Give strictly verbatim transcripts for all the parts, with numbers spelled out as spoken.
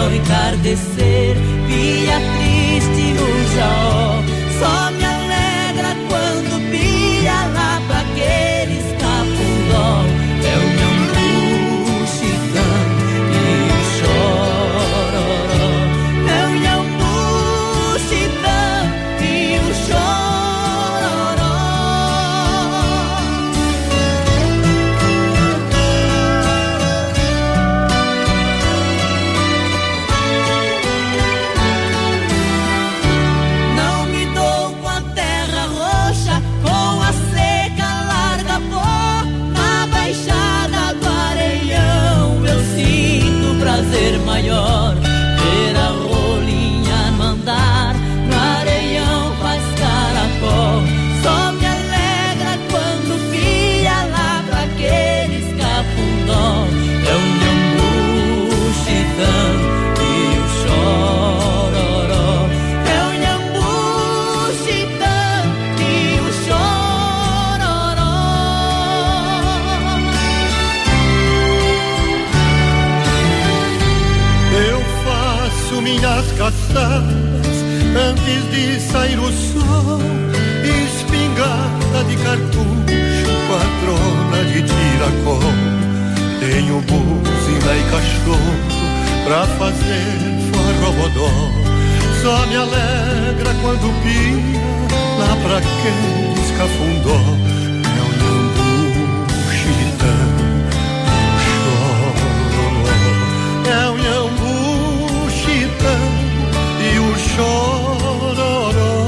ao entardecer, via triste no jaó. Só me alegra quando pia lá pra aqueles cafundó. É o Nhambu chitando e o chororó. É o Nhambu chitando e o chororó. Não me dou com a terra roxa, com a seca larga pó. Na baixada do Areião eu sinto prazer maior. Ver a rolinha no andar, no Areião faz caracol. Só me alegra quando pia lá pra aqueles cafundó. É o Nhambu chitando e o chororó. É o Nhambu chitando e o chororó. Eu faço minhas caçadas antes de sair o sol. Espingarda de cartucho, patrona de tiracol. Tenho buzina e cachorro pra fazer forrobodó. Só me alegra quando pia lá pra aqueles cafundó. É o Nhambu chitando e o chororó. É o Nhambu chitando e o chororó.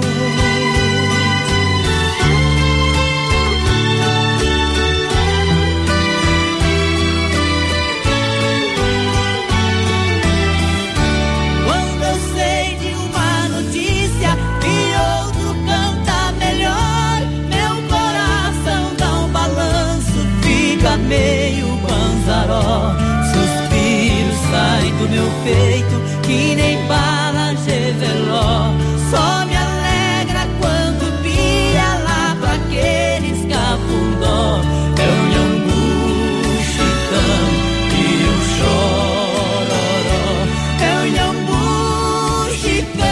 Quando eu sei de uma notícia que outro canta melhor, meu coração dá um balanço, fica meio banzaró. Suspiros saem do meu peito que nem bala geveló. Só me alegra quando pia lá pra aqueles cafundó. É o Nhambu chitando e o chororó. É o Nhambu chitando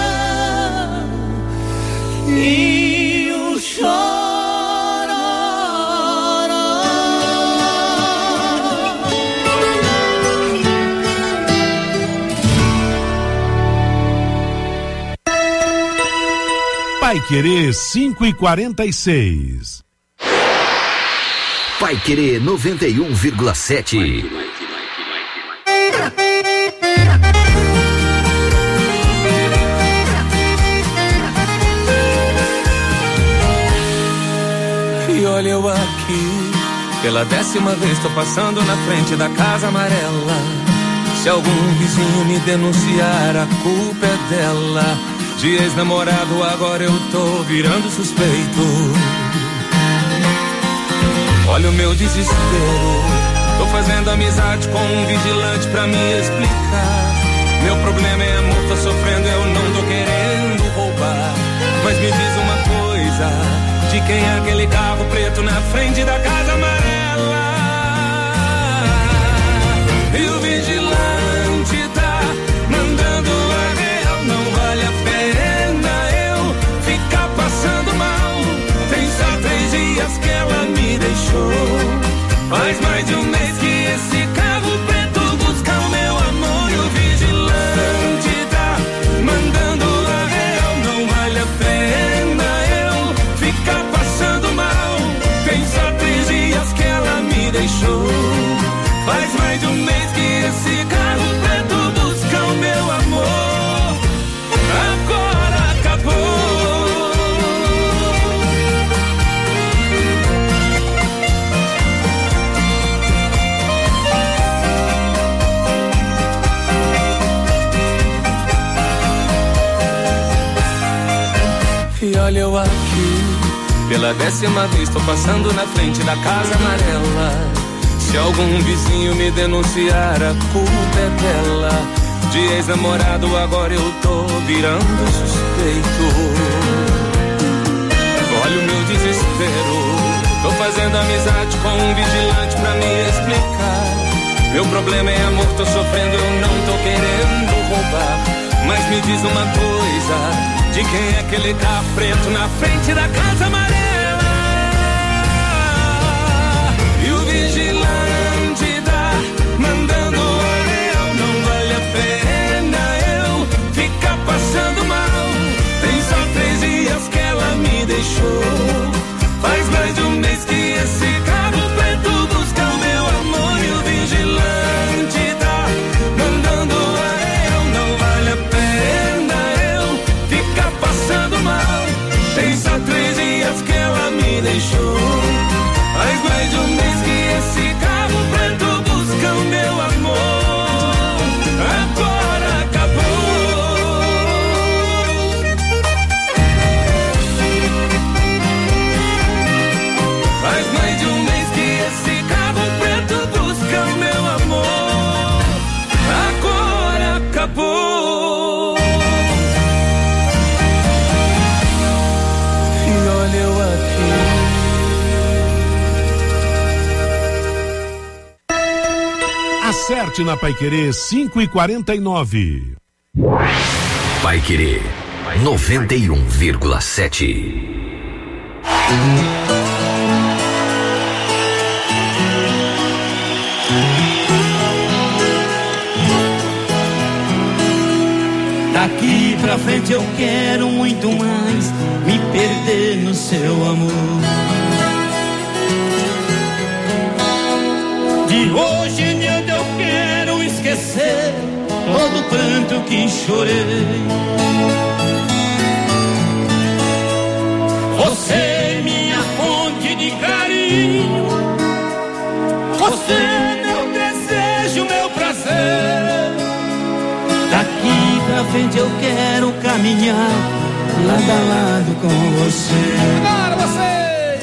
e o chororó. Paiquerê cinco e quarenta e seis. Paiquerê noventa e um vírgula sete. E olha eu aqui, pela décima vez tô passando na frente da Casa Amarela. Se algum vizinho me denunciar, a culpa é dela. De ex-namorado agora eu tô virando suspeito. Olha o meu desespero, tô fazendo amizade com um vigilante pra me explicar. Meu problema é amor, tô sofrendo, eu não tô querendo roubar. Mas me diz uma coisa, de quem é aquele carro preto na frente da Casa Amarela? E o vigilante tá mandando a real, não vale a pena eu ficar passando mal. Tem só três dias que ela me deixou. Faz mais de um mês que esse carro preto busca o meu amor. E o vigilante tá mandando a real, não vale a pena eu ficar passando mal. Tem só três dias que ela me deixou. Faz mais de um mês que esse carro preto busca o meu amor. Agora acabou. E olha eu aqui, pela décima vez tô passando na frente da Casa Amarela. Se algum vizinho me denunciar, a culpa é dela. De ex-namorado agora eu tô virando suspeito. Olha o meu desespero, tô fazendo amizade com um vigilante pra me explicar. Meu problema é amor, tô sofrendo, eu não tô querendo roubar. Mas me diz uma coisa, de quem é aquele carro preto na frente da casa amarela? E o vigilante tá mandando orelhão, não vale a pena eu ficar passando mal. Tem só três dias que ela me deixou. Faz mais de um mês que esse carro preto busca o meu amor. E o vigilante tá mandando orelhão, não vale a pena eu ficar passando mal. Tem só três dias que ela me deixou. Faz mais de um mês que esse carro preto busca o meu amor. Agora acabou. Faz mais de um mês que esse carro preto busca o meu amor. Agora acabou. E olha eu aqui. Acerte na Paiquerê cinco e quarenta e nove. Paiquerê noventa e um vírgula sete. Daqui pra frente eu quero muito mais me perder no seu amor. De hoje em diante eu quero esquecer todo o pranto que chorei. Você é minha fonte de carinho, você é meu desejo, meu prazer. Daqui pra frente eu quero caminhar lado a lado com você. Agora você!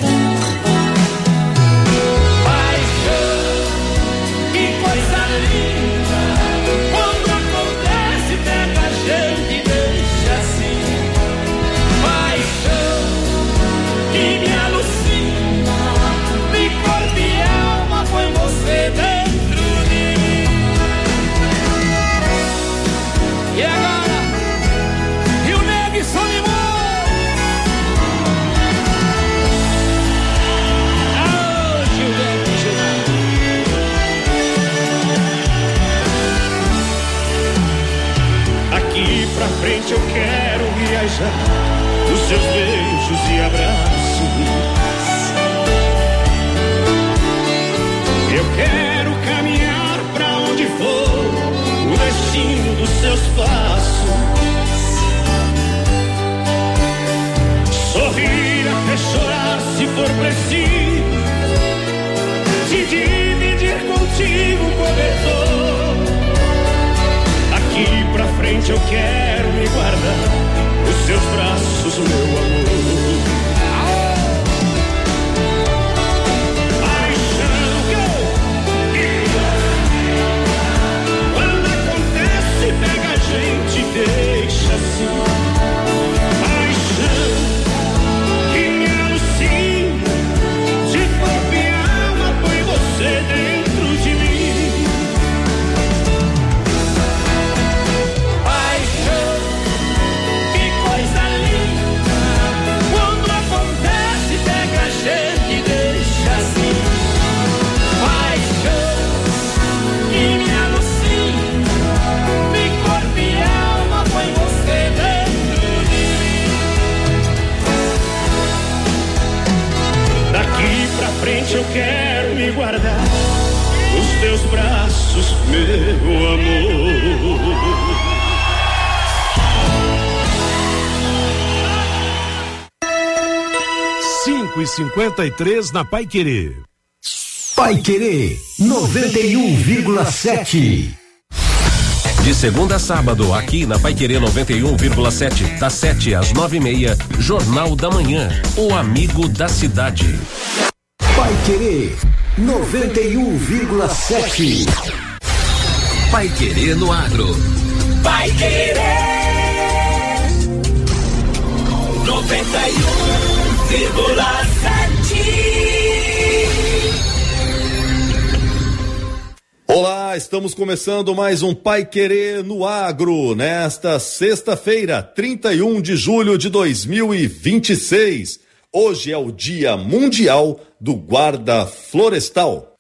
Pra frente eu quero viajar nos seus beijos e abraços. Eu quero caminhar pra onde for o destino dos seus passos. Sorrir até chorar se for preciso, te dividir contigo o cobertor. Daqui pra frente eu quero me guardar nos seus braços, meu amor. Paixão, quando acontece pega a gente e deixa assim. Paixão que me alucina, de corpo e alma põe você dentro de mim. Eu quero me guardar nos teus braços, meu amor. cinco e cinquenta e três na Paiquerê. Paiquerê noventa e um vírgula sete. De segunda a sábado, aqui na Paiquerê noventa e um vírgula sete, das sete às nove e meia, Jornal da Manhã, o amigo da cidade. Paiquerê noventa e um vírgula sete. Paiquerê no agro. Paiquerê noventa e um vírgula sete. Olá, estamos começando mais um Pai Querer no Agro, nesta sexta-feira, trinta e um de julho de dois mil e vinte e seis. Hoje é o Dia Mundial do Guarda Florestal.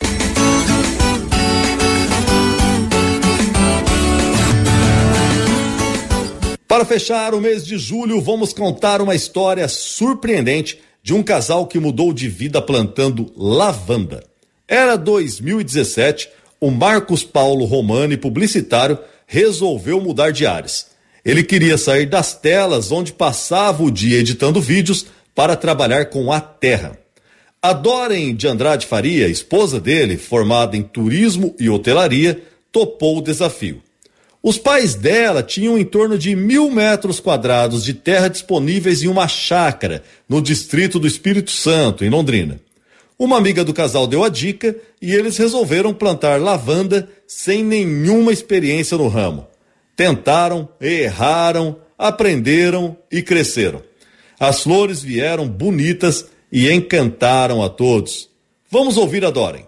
Para fechar o mês de julho, vamos contar uma história surpreendente de um casal que mudou de vida plantando lavanda. Era dois mil e dezessete, o Marcos Paulo Romani, publicitário, resolveu mudar de ares. Ele queria sair das telas onde passava o dia editando vídeos para trabalhar com a terra. A Doren de Andrade Faria, esposa dele, formada em turismo e hotelaria, topou o desafio. Os pais dela tinham em torno de mil metros quadrados de terra disponíveis em uma chácara no distrito do Espírito Santo, em Londrina. Uma amiga do casal deu a dica e eles resolveram plantar lavanda sem nenhuma experiência no ramo. Tentaram, erraram, aprenderam e cresceram. As flores vieram bonitas e encantaram a todos. Vamos ouvir a Doren.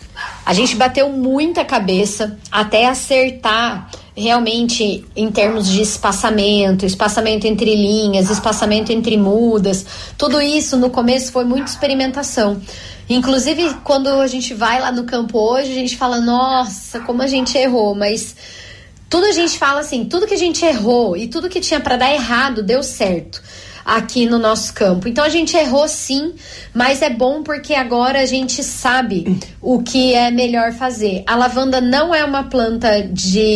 A gente bateu muita cabeça até acertar realmente em termos de espaçamento, espaçamento entre linhas, espaçamento entre mudas. Tudo isso no começo foi muita experimentação. Inclusive, quando a gente vai lá no campo hoje, a gente fala, nossa, como a gente errou, mas tudo a gente fala assim, tudo que a gente errou e tudo que tinha para dar errado deu certo aqui no nosso campo. Então a gente errou sim, mas é bom porque agora a gente sabe o que é melhor fazer. A lavanda não é uma planta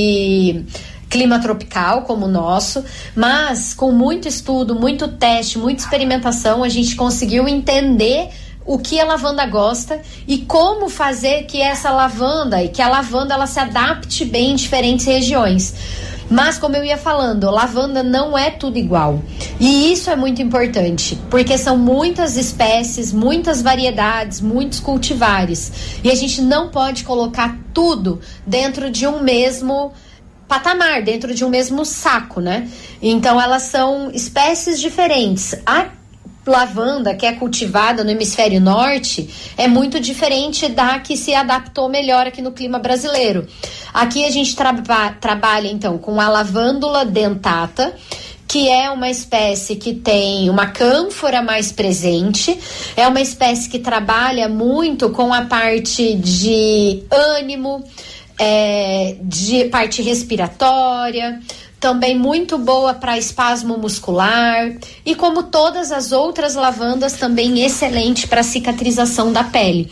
de clima tropical como o nosso, mas com muito estudo, muito teste, muita experimentação, a gente conseguiu entender o que a lavanda gosta e como fazer que essa lavanda e que a lavanda ela se adapte bem em diferentes regiões. Mas, como eu ia falando, lavanda não é tudo igual. E isso é muito importante, porque são muitas espécies, muitas variedades, muitos cultivares. E a gente não pode colocar tudo dentro de um mesmo patamar, dentro de um mesmo saco, né? Então, elas são espécies diferentes. A lavanda que é cultivada no hemisfério norte é muito diferente da que se adaptou melhor aqui no clima brasileiro. Aqui a gente traba- trabalha então com a lavândula dentata, que é uma espécie que tem uma cânfora mais presente, é uma espécie que trabalha muito com a parte de ânimo, é, de parte respiratória, também muito boa para espasmo muscular e, como todas as outras lavandas, também excelente para cicatrização da pele.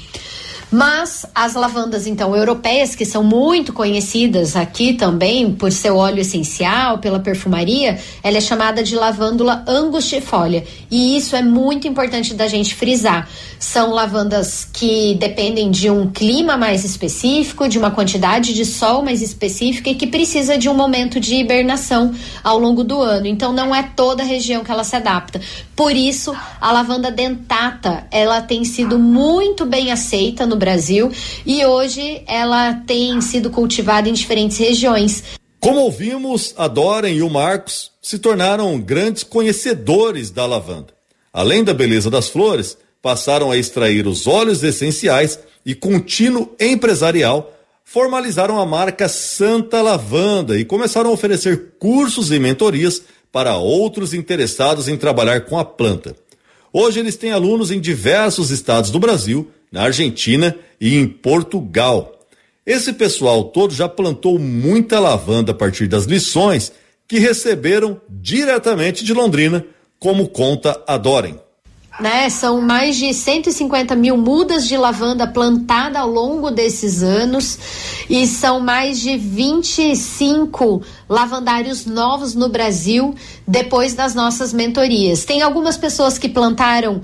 Mas as lavandas, então, europeias, que são muito conhecidas aqui também por seu óleo essencial, pela perfumaria, ela é chamada de lavândula angustifolia. E isso é muito importante da gente frisar. São lavandas que dependem de um clima mais específico, de uma quantidade de sol mais específica e que precisa de um momento de hibernação ao longo do ano. Então, não é toda a região que ela se adapta. Por isso, a lavanda dentata, ela tem sido muito bem aceita no Brasil e hoje ela tem sido cultivada em diferentes regiões. Como ouvimos, a Doren e o Marcos se tornaram grandes conhecedores da lavanda. Além da beleza das flores, passaram a extrair os óleos essenciais e, com tino empresarial, formalizaram a marca Santa Lavanda e começaram a oferecer cursos e mentorias para outros interessados em trabalhar com a planta. Hoje eles têm alunos em diversos estados do Brasil, na Argentina e em Portugal. Esse pessoal todo já plantou muita lavanda a partir das lições que receberam diretamente de Londrina, como conta a Doren. Né, são mais de cento e cinquenta mil mudas de lavanda plantada ao longo desses anos e são mais de vinte e cinco lavandários novos no Brasil depois das nossas mentorias. Tem algumas pessoas que plantaram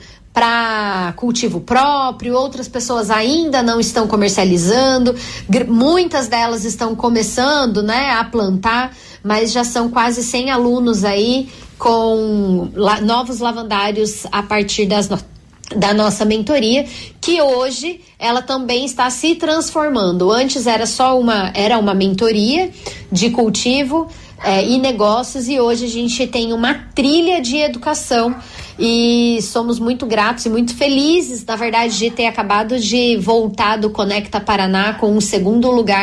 para cultivo próprio, outras pessoas ainda não estão comercializando, muitas delas estão começando, né, a plantar, mas já são quase cem alunos aí com la- novos lavandários a partir das no- da nossa mentoria, que hoje ela também está se transformando. Antes era só uma, era uma mentoria de cultivo é, e negócios, e hoje a gente tem uma trilha de educação e somos muito gratos e muito felizes, na verdade, de ter acabado de voltar do Conecta Paraná com um segundo lugar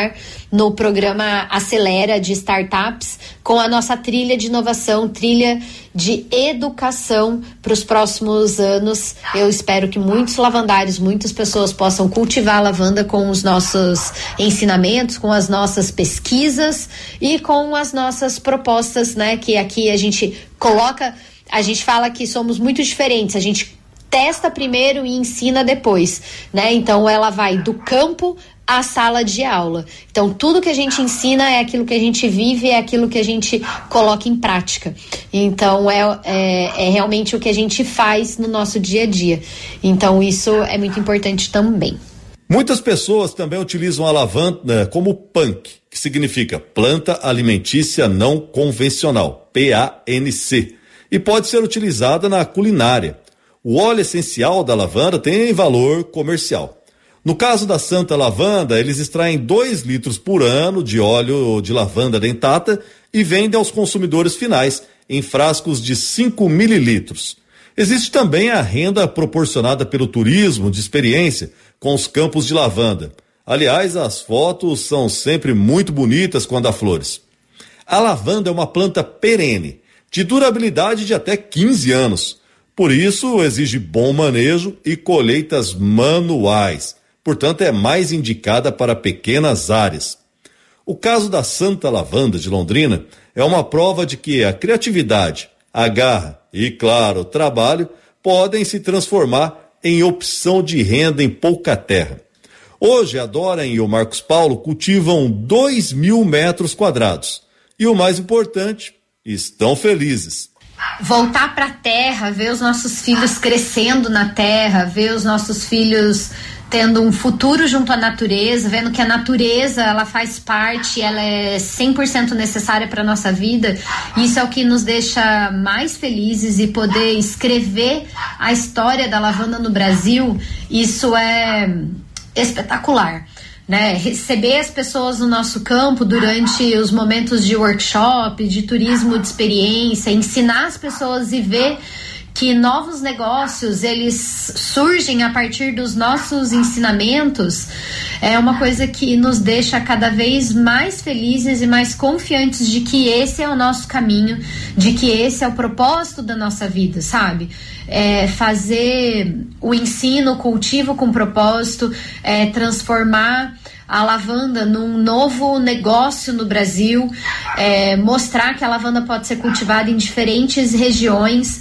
no programa Acelera de Startups, com a nossa trilha de inovação, trilha de educação para os próximos anos. Eu espero que muitos lavandários, muitas pessoas possam cultivar a lavanda com os nossos ensinamentos, com as nossas pesquisas e com as nossas propostas, né? Que aqui a gente coloca, a gente fala que somos muito diferentes, a gente testa primeiro e ensina depois, né? Então ela vai do campo à sala de aula. Então tudo que a gente ensina é aquilo que a gente vive, é aquilo que a gente coloca em prática. Então é, é, é realmente o que a gente faz no nosso dia a dia. Então isso é muito importante também. Muitas pessoas também utilizam a lavanda como P A N C, que significa Planta Alimentícia Não Convencional, P A N C, e pode ser utilizada na culinária. O óleo essencial da lavanda tem valor comercial. No caso da Santa Lavanda, eles extraem dois litros por ano de óleo de lavanda dentata e vendem aos consumidores finais em frascos de cinco mililitros. Existe também a renda proporcionada pelo turismo de experiência com os campos de lavanda. Aliás, as fotos são sempre muito bonitas quando há flores. A lavanda é uma planta perene, de durabilidade de até quinze anos. Por isso, exige bom manejo e colheitas manuais. Portanto, é mais indicada para pequenas áreas. O caso da Santa Lavanda de Londrina é uma prova de que a criatividade, a garra e, claro, o trabalho podem se transformar em opção de renda em pouca terra. Hoje, a Dora e o Marcos Paulo cultivam dois mil metros quadrados. E o mais importante, estão felizes. Voltar para a terra, ver os nossos filhos crescendo na terra, ver os nossos filhos tendo um futuro junto à natureza, vendo que a natureza ela faz parte, ela é cem por cento necessária para a nossa vida. Isso é o que nos deixa mais felizes, e poder escrever a história da lavanda no Brasil, isso é espetacular, né? Receber as pessoas no nosso campo durante os momentos de workshop, de turismo de experiência, ensinar as pessoas e ver que novos negócios eles surgem a partir dos nossos ensinamentos, é uma coisa que nos deixa cada vez mais felizes e mais confiantes de que esse é o nosso caminho, de que esse é o propósito da nossa vida, sabe? É fazer o ensino, o cultivo com propósito, é transformar a lavanda num novo negócio no Brasil, é mostrar que a lavanda pode ser cultivada em diferentes regiões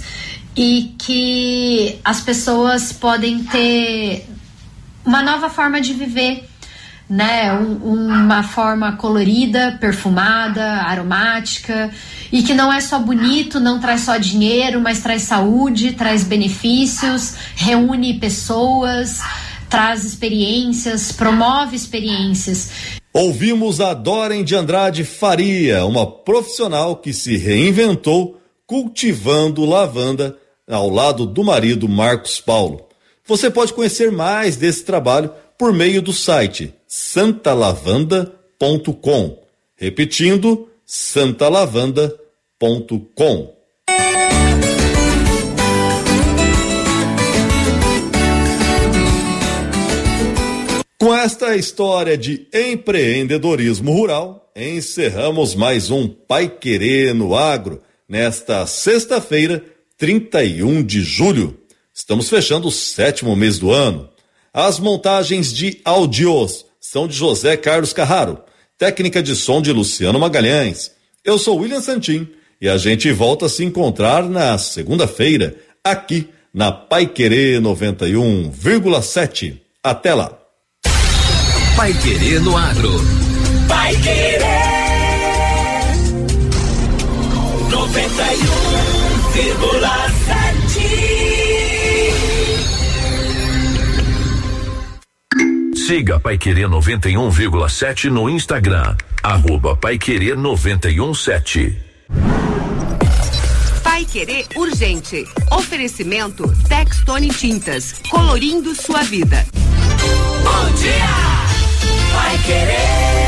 e que as pessoas podem ter uma nova forma de viver, né? Um, uma forma colorida, perfumada, aromática, e que não é só bonito, não traz só dinheiro, mas traz saúde, traz benefícios, reúne pessoas, traz experiências, promove experiências. Ouvimos a Doren de Andrade Faria, uma profissional que se reinventou cultivando lavanda ao lado do marido Marcos Paulo. Você pode conhecer mais desse trabalho por meio do site santa lavanda ponto com. Repetindo, santa lavanda ponto com. Com esta história de empreendedorismo rural, encerramos mais um Paiquerê no Agro, nesta sexta-feira, trinta e um de julho. Estamos fechando o sétimo mês do ano. As montagens de áudios são de José Carlos Carraro, técnica de som de Luciano Magalhães. Eu sou William Santin e a gente volta a se encontrar na segunda-feira, aqui na Paiquerê noventa e um vírgula sete. Até lá. Paiquerê no Agro. Paiquerê noventa e um vírgula sete. Siga Paiquerê noventa e um vírgula sete no Instagram, arroba Paiquerê noventa e um sete. Paiquerê urgente. Oferecimento Textone Tintas, colorindo sua vida. Bom dia! Paiquerê!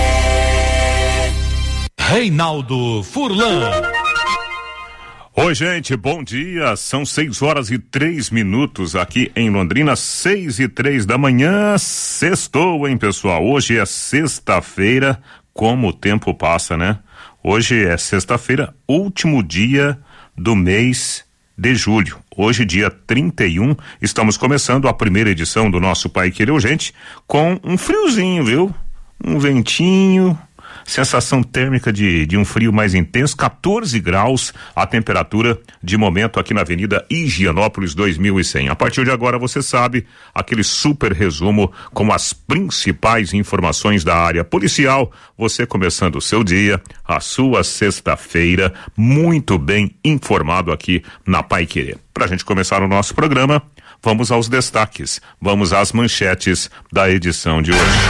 Reinaldo Furlan. Oi, gente, bom dia. São seis horas e três minutos aqui em Londrina, seis e três da manhã. Sextou, hein, pessoal? Hoje é sexta-feira, como o tempo passa, né? Hoje é sexta-feira, último dia do mês de julho. Hoje, dia trinta e um, estamos começando a primeira edição do nosso Paiquerê Urgente com um friozinho, viu? Um ventinho, sensação térmica de, de um frio mais intenso, quatorze graus a temperatura de momento aqui na Avenida Higienópolis dois mil e cem. A partir de agora, você sabe, aquele super resumo com as principais informações da área policial, você começando o seu dia, a sua sexta-feira, muito bem informado aqui na Paiquerê. Pra gente começar o nosso programa, vamos aos destaques, vamos às manchetes da edição de hoje.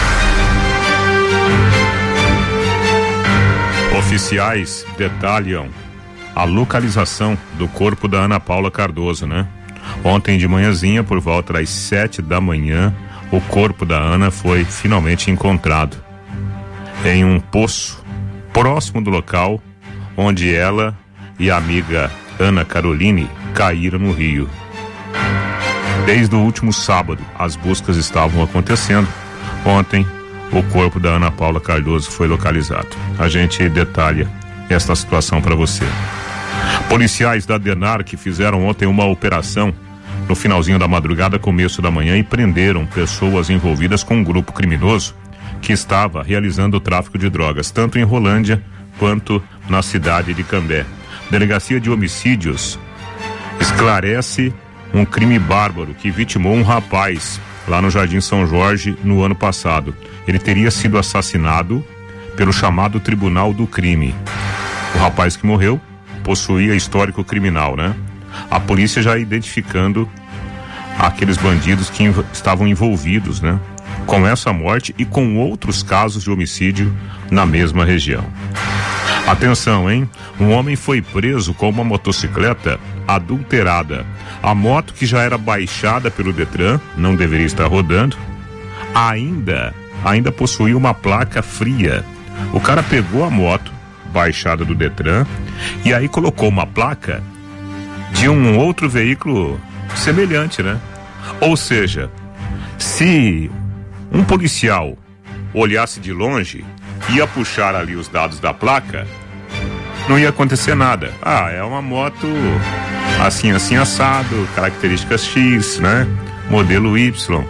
Oficiais detalham a localização do corpo da Ana Paula Cardoso, né? Ontem de manhãzinha, por volta das sete da manhã, o corpo da Ana foi finalmente encontrado em um poço próximo do local onde ela e a amiga Ana Caroline caíram no rio. Desde o último sábado, as buscas estavam acontecendo. Ontem, o corpo da Ana Paula Cardoso foi localizado. A gente detalha esta situação para você. Policiais da DENAR que fizeram ontem uma operação no finalzinho da madrugada, começo da manhã, e prenderam pessoas envolvidas com um grupo criminoso que estava realizando o tráfico de drogas, tanto em Rolândia quanto na cidade de Cambé. Delegacia de Homicídios esclarece um crime bárbaro que vitimou um rapaz lá no Jardim São Jorge no ano passado. Ele teria sido assassinado pelo chamado Tribunal do Crime. O rapaz que morreu possuía histórico criminal, né? A polícia já identificando aqueles bandidos que inv- estavam envolvidos, né? Com essa morte e com outros casos de homicídio na mesma região. Atenção, hein? Um homem foi preso com uma motocicleta adulterada. A moto, que já era baixada pelo Detran, não deveria estar rodando, ainda, ainda possuía uma placa fria. O cara pegou a moto baixada do Detran e aí colocou uma placa de um outro veículo semelhante, né? Ou seja, se um policial olhasse de longe, ia puxar ali os dados da placa, não ia acontecer nada. Ah, é uma moto assim, assim, assado, características X, né? Modelo Y.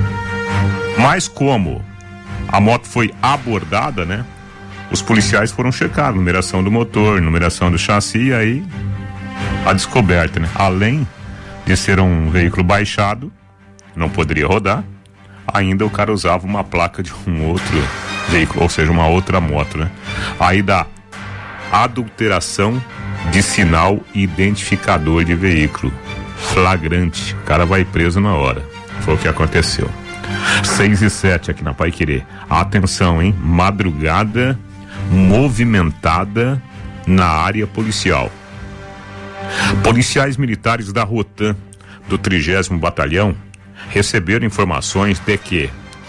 Mas como a moto foi abordada, né? Os policiais foram checar numeração do motor, numeração do chassi, e aí a descoberta, né? Além de ser um veículo baixado, não poderia rodar, ainda o cara usava uma placa de um outro veículo, ou seja, uma outra moto, né? Aí dá adulteração de sinal identificador de veículo. Flagrante. O cara vai preso na hora. Foi o que aconteceu. seis e sete aqui na Paiquerê. Atenção, hein? Madrugada movimentada na área policial. Policiais militares da Rotan do trigésimo Batalhão receberam informações de que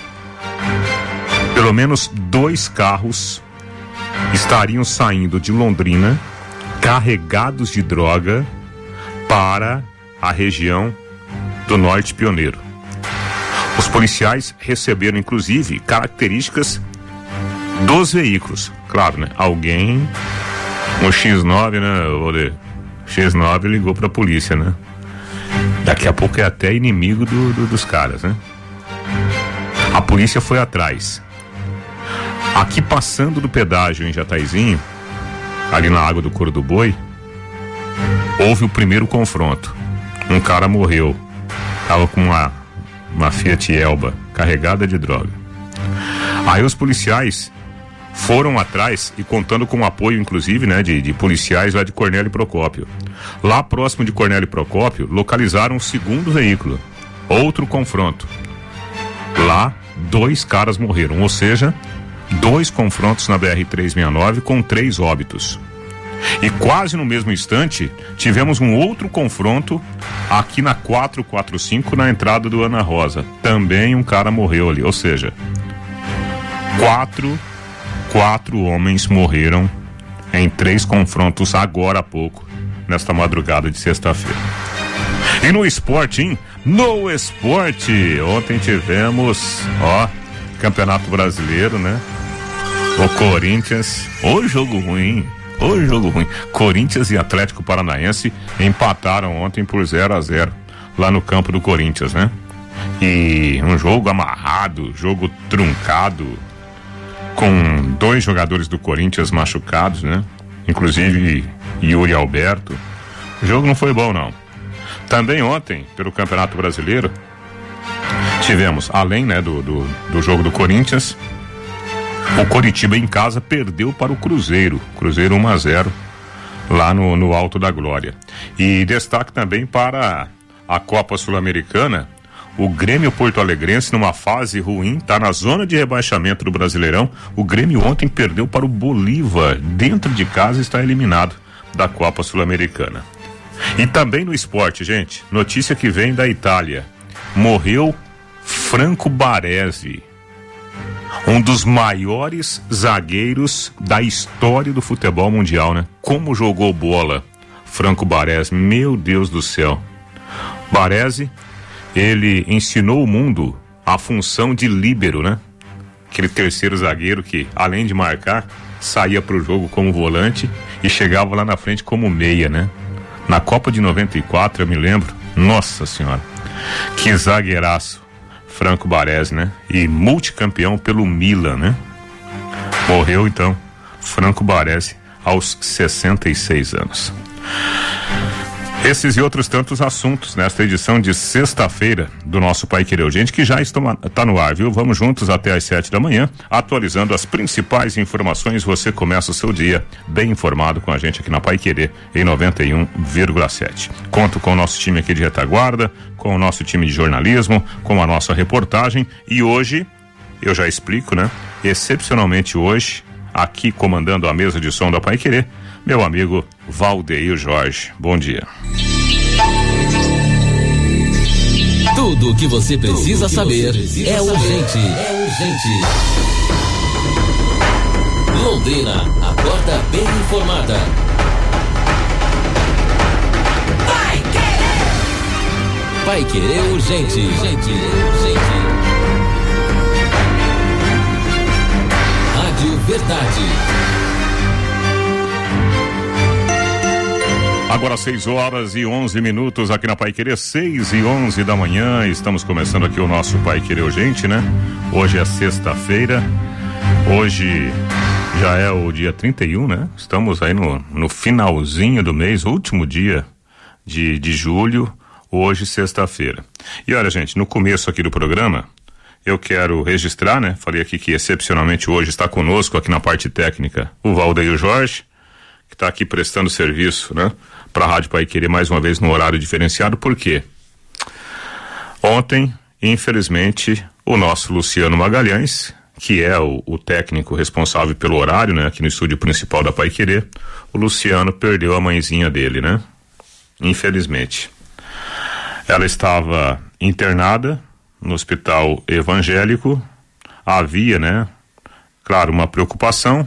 pelo menos dois carros estariam saindo de Londrina carregados de droga para a região do Norte Pioneiro. Os policiais receberam inclusive características dos veículos. Claro, né? Alguém, um X nove, né? O X nove ligou para a polícia, né? Daqui a pouco é até inimigo do, do, dos caras, né? A polícia foi atrás. Aqui passando do pedágio em Jataizinho, ali na Água do Couro do Boi, houve o primeiro confronto. Um cara morreu. Tava com uma, uma Fiat Elba carregada de droga. Aí os policiais foram atrás e contando com o apoio, inclusive, né, de, de policiais lá de Cornélio Procópio. Lá próximo de Cornélio Procópio, localizaram um segundo veículo. Outro confronto. Lá, dois caras morreram, ou seja, dois confrontos na B R trezentos e sessenta e nove com três óbitos. E quase no mesmo instante, tivemos um outro confronto aqui na quatrocentos e quarenta e cinco, na entrada do Ana Rosa. Também um cara morreu ali, ou seja, quatro, quatro homens morreram em três confrontos agora há pouco, nesta madrugada de sexta-feira. E no esporte, hein? No esporte, ontem tivemos, ó, Campeonato Brasileiro, né? O Corinthians, ô jogo ruim, ô jogo ruim. Corinthians e Atlético Paranaense empataram ontem por zero a zero lá no campo do Corinthians, né? E um jogo amarrado, jogo truncado, com dois jogadores do Corinthians machucados, né? Inclusive Yuri Alberto. O jogo não foi bom, não. Também ontem, pelo Campeonato Brasileiro, tivemos, além, né, do, do, do jogo do Corinthians, o Coritiba em casa perdeu para o Cruzeiro, Cruzeiro um a zero, lá no, no Alto da Glória. E destaque também para a Copa Sul-Americana, o Grêmio Porto Alegrense numa fase ruim, tá na zona de rebaixamento do Brasileirão. O Grêmio ontem perdeu para o Bolívar, dentro de casa está eliminado da Copa Sul-Americana. E também no esporte, gente, notícia que vem da Itália, morreu Franco Baresi, um dos maiores zagueiros da história do futebol mundial, né? Como jogou bola Franco Baresi, meu Deus do céu. Baresi, ele ensinou o mundo a função de líbero, né? Aquele terceiro zagueiro que, além de marcar, saía pro jogo como volante e chegava lá na frente como meia, né? Na Copa de noventa e quatro, eu me lembro, nossa senhora, que zagueiraço Franco Baresi, né? E multicampeão pelo Milan, né? Morreu então Franco Baresi aos sessenta e seis anos. Esses e outros tantos assuntos nesta edição de sexta-feira do nosso Pai Querer Urgente, que já está no ar, viu? Vamos juntos até às sete da manhã, atualizando as principais informações. Você começa o seu dia bem informado com a gente aqui na Pai Querer em noventa e um vírgula sete. Conto com o nosso time aqui de retaguarda, com o nosso time de jornalismo, com a nossa reportagem, e hoje, eu já explico, né? Excepcionalmente hoje, aqui comandando a mesa de som da Pai Querer, meu amigo Valdeir Jorge. Bom dia. Tudo o que você precisa que saber você precisa é urgente. É urgente. Londrina, acorda bem informada. Vai querer. Vai querer urgente. Urgente. Urgente. Rádio Verdade. Agora seis horas e onze minutos aqui na Pai Querer, seis e onze da manhã. Estamos começando aqui o nosso Pai Querer Urgente, né? Hoje é sexta-feira. Hoje já é o dia trinta e um, né? Estamos aí no, no finalzinho do mês, último dia de, de julho. Hoje, sexta-feira. E olha, gente, no começo aqui do programa, eu quero registrar, né? Falei aqui que excepcionalmente hoje está conosco aqui na parte técnica o Valdeir Jorge, que está aqui prestando serviço, né? Para a Rádio Pai Querer mais uma vez no horário diferenciado. Por quê? Ontem, infelizmente, o nosso Luciano Magalhães, que é o, o técnico responsável pelo horário, né? Aqui no estúdio principal da Pai Querer, o Luciano perdeu a mãezinha dele, né? Infelizmente. Ela estava internada no hospital evangélico. Havia, né? Claro, uma preocupação,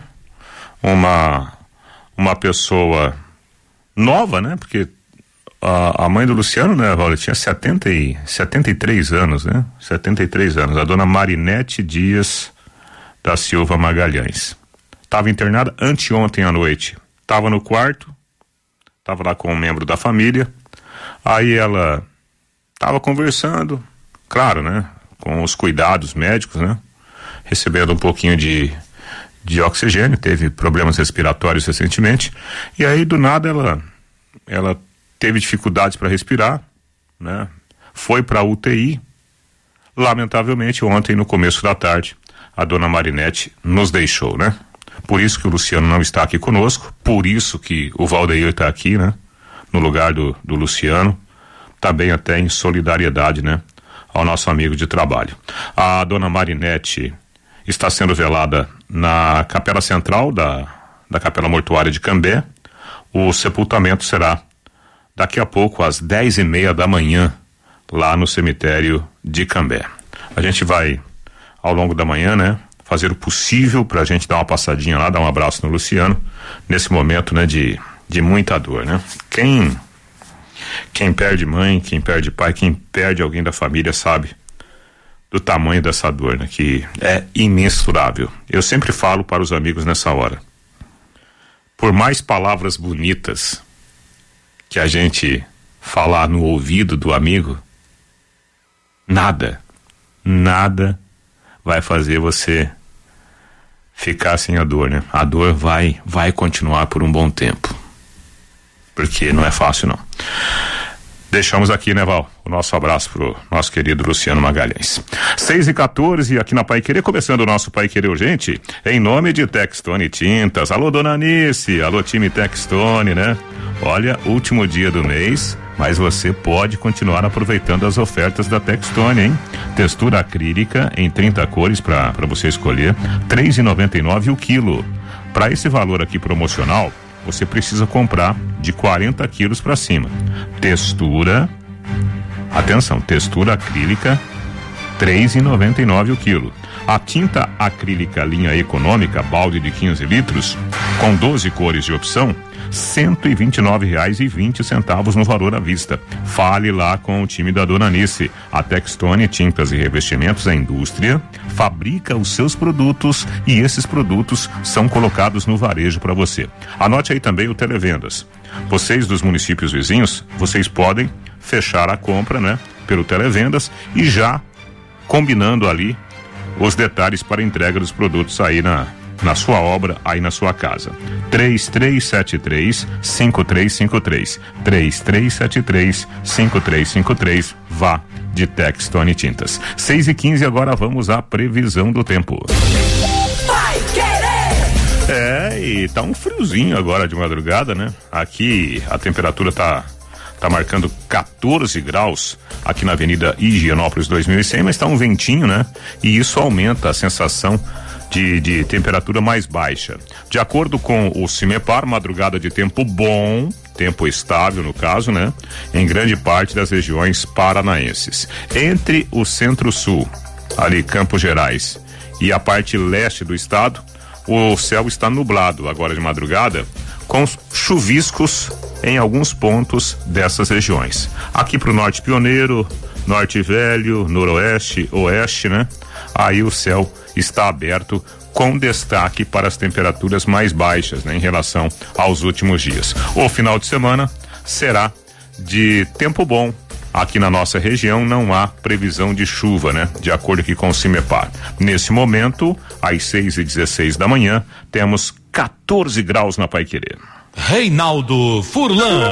uma uma pessoa nova, né? Porque a, a mãe do Luciano, né, Vala, tinha setenta e, setenta e três anos, né? setenta e três anos. A dona Marinete Dias da Silva Magalhães. Estava internada anteontem à noite. Estava no quarto, estava lá com um membro da família. Aí ela estava conversando, claro, né? Com os cuidados médicos, né? Recebendo um pouquinho de de oxigênio, teve problemas respiratórios recentemente, e aí do nada ela ela teve dificuldades para respirar, né? Foi para U T I. Lamentavelmente ontem no começo da tarde a dona Marinete nos deixou, né? Por isso que o Luciano não está aqui conosco, por isso que o Valdeir está aqui, né? No lugar do, do Luciano, também até em solidariedade, né? Ao nosso amigo de trabalho. A dona Marinete está sendo velada na Capela Central da, da Capela Mortuária de Cambé. O sepultamento será daqui a pouco às dez e meia da manhã lá no cemitério de Cambé. A gente vai ao longo da manhã, né, fazer o possível para a gente dar uma passadinha lá, dar um abraço no Luciano nesse momento, né, de, de muita dor, né? Quem quem perde mãe, quem perde pai, quem perde alguém da família sabe do tamanho dessa dor, né? Que é imensurável. Eu sempre falo para os amigos nessa hora, por mais palavras bonitas que a gente falar no ouvido do amigo, nada, nada vai fazer você ficar sem a dor, né? A dor vai, vai continuar por um bom tempo, porque não é fácil não. Deixamos aqui, né, Val, o nosso abraço pro nosso querido Luciano Magalhães. seis e quatorze aqui na Paiquerê, começando o nosso Paiquerê Urgente, em nome de Textone Tintas. Alô, dona Anice, alô, time Textone, né? Olha, último dia do mês, mas você pode continuar aproveitando as ofertas da Textone, hein? Textura acrílica em trinta cores para para você escolher, três reais e noventa e nove centavos o quilo. Para esse valor aqui promocional, você precisa comprar de quarenta quilos para cima. Textura, atenção, textura acrílica, três reais e noventa e nove centavos o quilo. A tinta acrílica linha econômica, balde de quinze litros, com doze cores de opção, cento e vinte e nove reais e vinte centavos no valor à vista. Fale lá com o time da dona Anice. A Textone Tintas e Revestimentos, a indústria, fabrica os seus produtos e esses produtos são colocados no varejo para você. Anote aí também o Televendas. Vocês dos municípios vizinhos, vocês podem fechar a compra, né, pelo Televendas e já combinando ali os detalhes para entrega dos produtos aí na na sua obra, aí na sua casa. três três sete três, cinco três cinco três, três três sete três, cinco três cinco três, vá de Textone Tintas. seis e quinze, agora vamos à previsão do tempo. Vai querer! É, e tá um friozinho agora de madrugada, né? Aqui a temperatura tá tá marcando quatorze graus aqui na Avenida Higienópolis dois mil e cem, mas tá um ventinho, né? E isso aumenta a sensação De, de temperatura mais baixa. De acordo com o CIMEPAR, madrugada de tempo bom, tempo estável no caso, né? Em grande parte das regiões paranaenses. Entre o centro-sul, ali Campos Gerais, e a parte leste do estado, o céu está nublado agora de madrugada, com chuviscos em alguns pontos dessas regiões. Aqui pro Norte Pioneiro, Norte Velho, Noroeste, Oeste, né? Aí o céu está aberto, com destaque para as temperaturas mais baixas, né, em relação aos últimos dias. O final de semana será de tempo bom. Aqui na nossa região não há previsão de chuva, né? De acordo aqui com o CIMEPAR. Nesse momento, às seis e dezesseis da manhã, temos quatorze graus na Paiquerê. Reinaldo Furlan.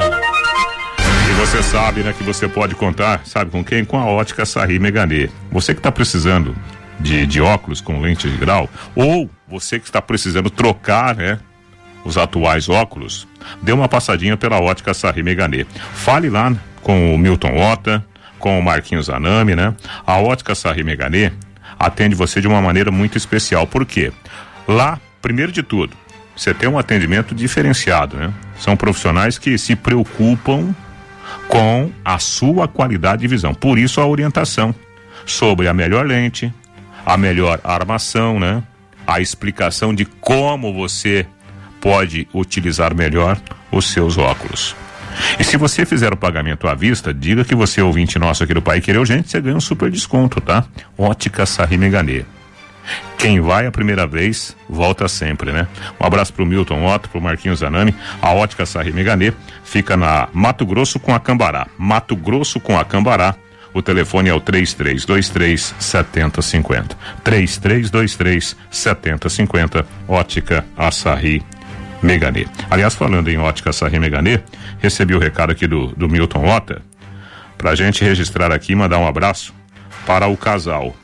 E você sabe, né, que você pode contar, sabe com quem? Com a Ótica Sarri Meganê. Você que está precisando de, de óculos com lente de grau, ou você que está precisando trocar, né, os atuais óculos, dê uma passadinha pela Ótica Sarri Meganê. Fale lá com o Milton Ota, com o Marquinhos Anami, né? A Ótica Sarri Meganê atende você de uma maneira muito especial. Por quê? Lá, primeiro de tudo, você tem um atendimento diferenciado, né? São profissionais que se preocupam com a sua qualidade de visão. Por isso a orientação sobre a melhor lente, a melhor armação, né? A explicação de como você pode utilizar melhor os seus óculos. E se você fizer o pagamento à vista, diga que você é ouvinte nosso aqui do Pai Querer Urgente, você ganha um super desconto, tá? Ótica Sarri Meganê. Quem vai a primeira vez, volta sempre, né? Um abraço pro Milton Otto, pro Marquinhos Zanami. A Ótica Sarri Meganê fica na Mato Grosso com Acambará. Mato Grosso com Acambará. O telefone é o três três dois três, sete zero cinco zero. três três dois três, sete zero cinco zero. Ótica Sarri Meganê. Aliás, falando em Ótica Sarri Meganê, recebi o recado aqui do, do Milton Ota, pra gente registrar aqui e mandar um abraço para o casal,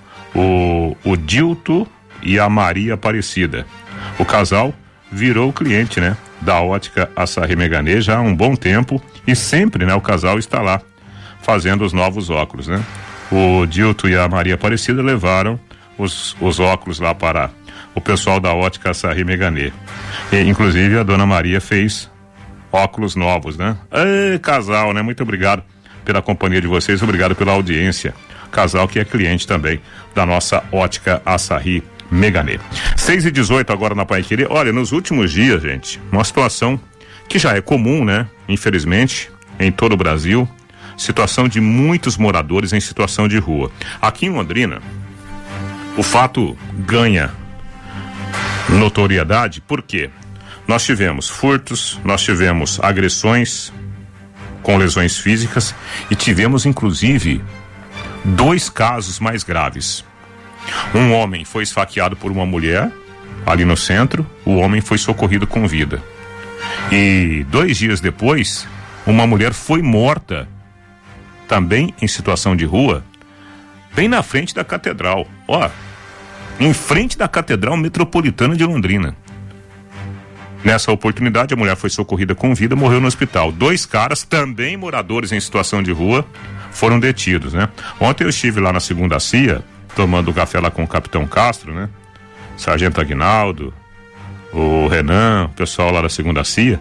o, o Dilto e a Maria Aparecida. O casal virou cliente, né, da Ótica Sarri Meganê já há um bom tempo e sempre, né, o casal está lá fazendo os novos óculos, né? O Dilto e a Maria Aparecida levaram os, os óculos lá para o pessoal da Ótica Sarri Meganê. E, inclusive, a dona Maria fez óculos novos, né? Ei, casal, né? Muito obrigado pela companhia de vocês, obrigado pela audiência. Casal que é cliente também da nossa Ótica Sarri Meganê. seis e dezoito agora na Paiquerê. Olha, nos últimos dias, gente, uma situação que já é comum, né? Infelizmente, em todo o Brasil, situação de muitos moradores em situação de rua. Aqui em Londrina, o fato ganha notoriedade porque nós tivemos furtos, nós tivemos agressões com lesões físicas e tivemos inclusive dois casos mais graves. Um homem foi esfaqueado por uma mulher ali no centro, o homem foi socorrido com vida. E dois dias depois, uma mulher foi morta, também em situação de rua, bem na frente da catedral. Ó, em frente da Catedral Metropolitana de Londrina. Nessa oportunidade, a mulher foi socorrida com vida, morreu no hospital. Dois caras, também moradores em situação de rua, foram detidos, né? Ontem eu estive lá na Segunda C I A, tomando café lá com o Capitão Castro, né? Sargento Aguinaldo, o Renan, o pessoal lá da Segunda C I A,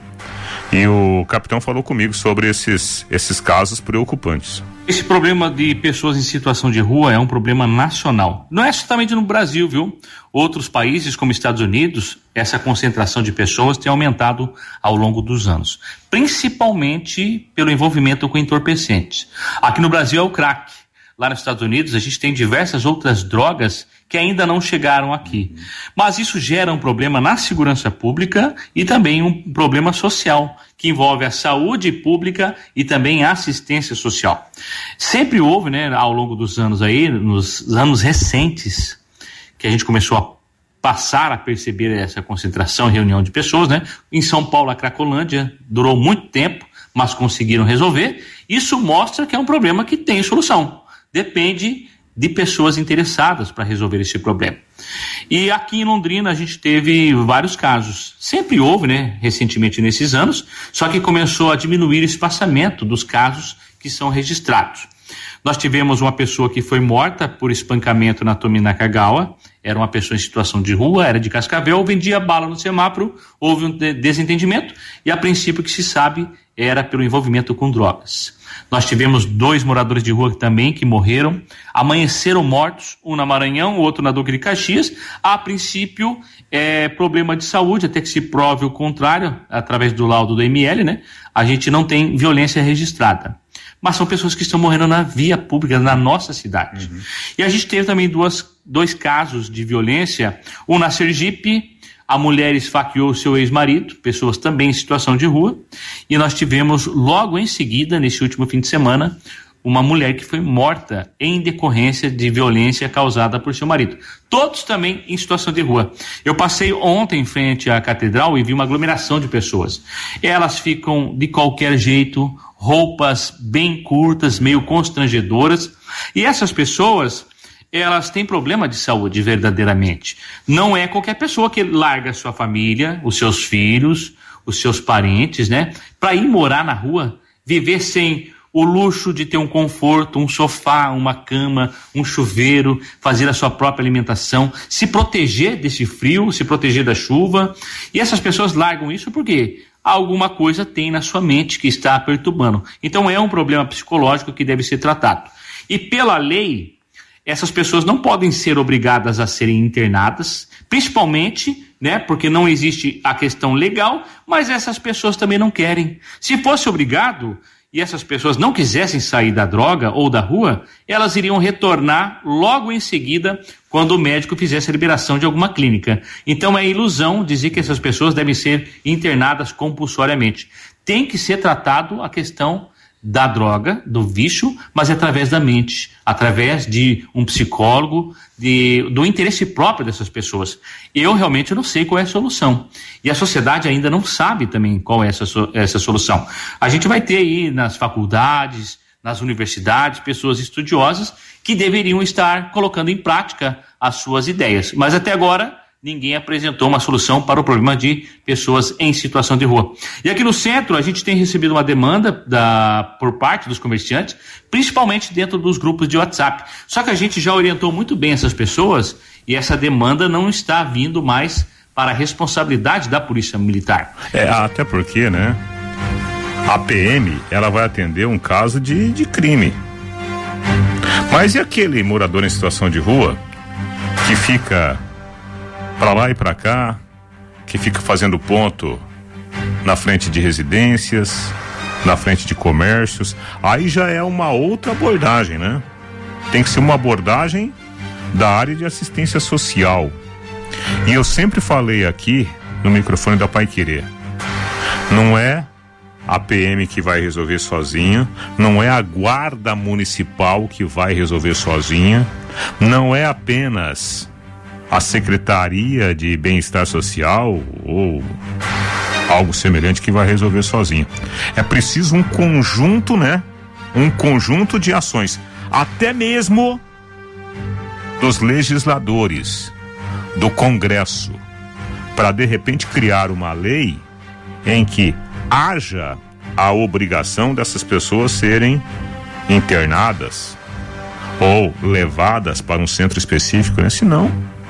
e o capitão falou comigo sobre esses, esses casos preocupantes. Esse problema de pessoas em situação de rua é um problema nacional. Não é somente no Brasil, viu? Outros países, como Estados Unidos, essa concentração de pessoas tem aumentado ao longo dos anos. Principalmente pelo envolvimento com entorpecentes. Aqui no Brasil é o crack. Lá nos Estados Unidos a gente tem diversas outras drogas que ainda não chegaram aqui. Mas isso gera um problema na segurança pública e também um problema social, que envolve a saúde pública e também a assistência social. Sempre houve, né, ao longo dos anos aí, nos anos recentes, que a gente começou a passar a perceber essa concentração e reunião de pessoas, né? Em São Paulo, a Cracolândia durou muito tempo, mas conseguiram resolver. Isso mostra que é um problema que tem solução. Depende de pessoas interessadas para resolver esse problema. E aqui em Londrina a gente teve vários casos. Sempre houve, né, recentemente nesses anos, só que começou a diminuir o espaçamento dos casos que são registrados. Nós tivemos uma pessoa que foi morta por espancamento na Tominacagawa, era uma pessoa em situação de rua, era de Cascavel, vendia bala no semáforo, houve um desentendimento e a princípio que se sabe era pelo envolvimento com drogas. Nós tivemos dois moradores de rua também que morreram, amanheceram mortos, um na Maranhão, o outro na Duque de Caxias. A princípio, é problema de saúde, até que se prove o contrário, através do laudo do M L, né? A gente não tem violência registrada. Mas são pessoas que estão morrendo na via pública, na nossa cidade. Uhum. E a gente teve também duas, dois casos de violência, um na Sergipe. A mulher esfaqueou o seu ex-marido, pessoas também em situação de rua, e nós tivemos logo em seguida, nesse último fim de semana, uma mulher que foi morta em decorrência de violência causada por seu marido. Todos também em situação de rua. Eu passei ontem em frente à catedral e vi uma aglomeração de pessoas. Elas ficam de qualquer jeito, roupas bem curtas, meio constrangedoras, e essas pessoas, elas têm problema de saúde verdadeiramente. Não é qualquer pessoa que larga a sua família, os seus filhos, os seus parentes, né? Para ir morar na rua, viver sem o luxo de ter um conforto, um sofá, uma cama, um chuveiro, fazer a sua própria alimentação, se proteger desse frio, se proteger da chuva. E essas pessoas largam isso porque alguma coisa tem na sua mente que está perturbando. Então é um problema psicológico que deve ser tratado. E pela lei, essas pessoas não podem ser obrigadas a serem internadas, principalmente, né, porque não existe a questão legal, mas essas pessoas também não querem. Se fosse obrigado e essas pessoas não quisessem sair da droga ou da rua, elas iriam retornar logo em seguida quando o médico fizesse a liberação de alguma clínica. Então é ilusão dizer que essas pessoas devem ser internadas compulsoriamente. Tem que ser tratado a questão da droga, do vício, mas é através da mente, através de um psicólogo, de, do interesse próprio dessas pessoas. Eu realmente não sei qual é a solução. E a sociedade ainda não sabe também qual é essa, essa solução. A gente vai ter aí nas faculdades, nas universidades, pessoas estudiosas que deveriam estar colocando em prática as suas ideias. Mas até agora, ninguém apresentou uma solução para o problema de pessoas em situação de rua. E aqui no centro, a gente tem recebido uma demanda da, por parte dos comerciantes, principalmente dentro dos grupos de WhatsApp. Só que a gente já orientou muito bem essas pessoas e essa demanda não está vindo mais para a responsabilidade da Polícia Militar. É, até porque, né, a P M, ela vai atender um caso de, de crime. Mas e aquele morador em situação de rua que fica para lá e para cá, que fica fazendo ponto na frente de residências, na frente de comércios. Aí já é uma outra abordagem, né? Tem que ser uma abordagem da área de assistência social. E eu sempre falei aqui no microfone da Paiquerê, não é a P M que vai resolver sozinha, não é a guarda municipal que vai resolver sozinha, não é apenas a Secretaria de Bem-Estar Social ou algo semelhante que vai resolver sozinho. É preciso um conjunto, né? Um conjunto de ações, até mesmo dos legisladores, do Congresso, para de repente criar uma lei em que haja a obrigação dessas pessoas serem internadas ou levadas para um centro específico, né? Senão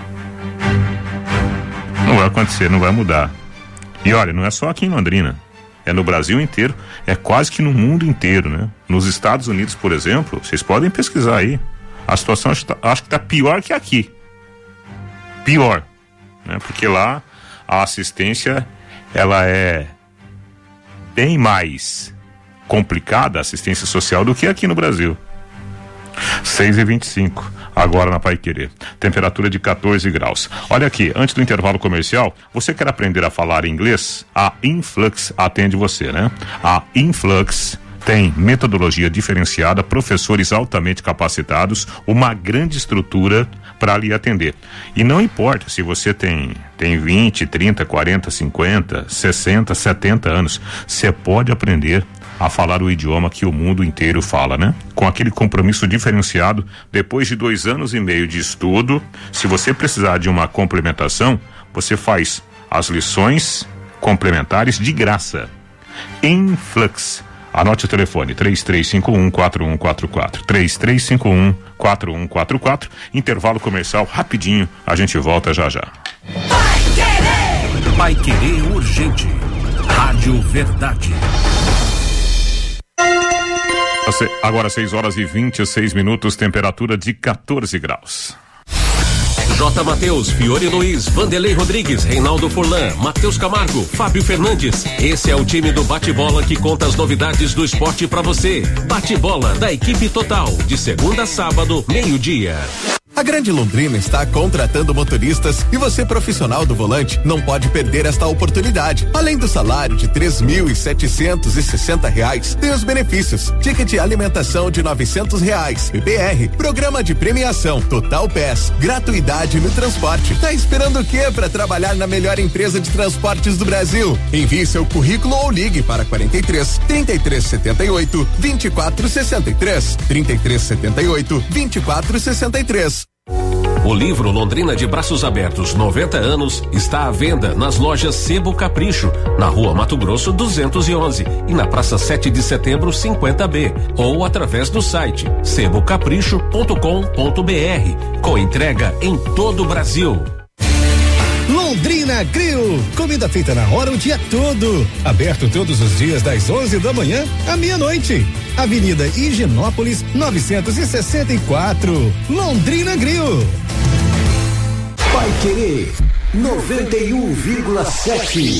não vai acontecer, não vai mudar. E olha, não é só aqui em Londrina, é no Brasil inteiro, é quase que no mundo inteiro, né? Nos Estados Unidos, por exemplo, vocês podem pesquisar aí, a situação acho, acho que está pior que aqui, pior, né? Porque lá a assistência, ela é bem mais complicada, a assistência social, do que aqui no Brasil. seis e vinte e cinco, agora na Paiquerê. Temperatura de quatorze graus. Olha aqui, antes do intervalo comercial, você quer aprender a falar inglês? A Influx atende você, né? A Influx tem metodologia diferenciada, professores altamente capacitados, uma grande estrutura para lhe atender. E não importa se você tem, tem vinte, trinta, quarenta, cinquenta, sessenta, setenta anos, você pode aprender a falar o idioma que o mundo inteiro fala, né? Com aquele compromisso diferenciado, depois de dois anos e meio de estudo, se você precisar de uma complementação, você faz as lições complementares de graça. Influx. Anote o telefone, três três cinco um, quatro um quatro quatro, três três cinco um, quatro um quatro quatro, intervalo comercial rapidinho, a gente volta já já. Paiquerê Urgente, Rádio Verdade. Agora seis horas e vinte e seis minutos, temperatura de quatorze graus. J. Matheus, Fiore Luiz, Vanderlei Rodrigues, Reinaldo Furlan, Matheus Camargo, Fábio Fernandes. Esse é o time do Bate-Bola que conta as novidades do esporte pra você. Bate-Bola da equipe total, de segunda a sábado, meio-dia. A Grande Londrina está contratando motoristas e você, profissional do volante, não pode perder esta oportunidade. Além do salário de três mil e setecentos e sessenta reais, tem os benefícios: ticket de alimentação de novecentos reais, P P R, programa de premiação, Total Pass, gratuidade no transporte. Tá esperando o quê para trabalhar na melhor empresa de transportes do Brasil? Envie seu currículo ou ligue para quarenta e três, trinta e três setenta e oito, vinte e quatro sessenta e três, trinta e três setenta e oito, vinte e quatro sessenta e três. O livro Londrina de Braços Abertos noventa anos está à venda nas lojas Sebo Capricho, na Rua Mato Grosso duzentos e onze e na Praça sete de Setembro cinquenta B, ou através do site sebo capricho ponto com ponto br, com entrega em todo o Brasil. Londrina Grill, comida feita na hora o dia todo, aberto todos os dias das onze da manhã à meia-noite. Avenida Higienópolis novecentos e sessenta e quatro, Londrina Grill. Paiquerê noventa e um vírgula sete.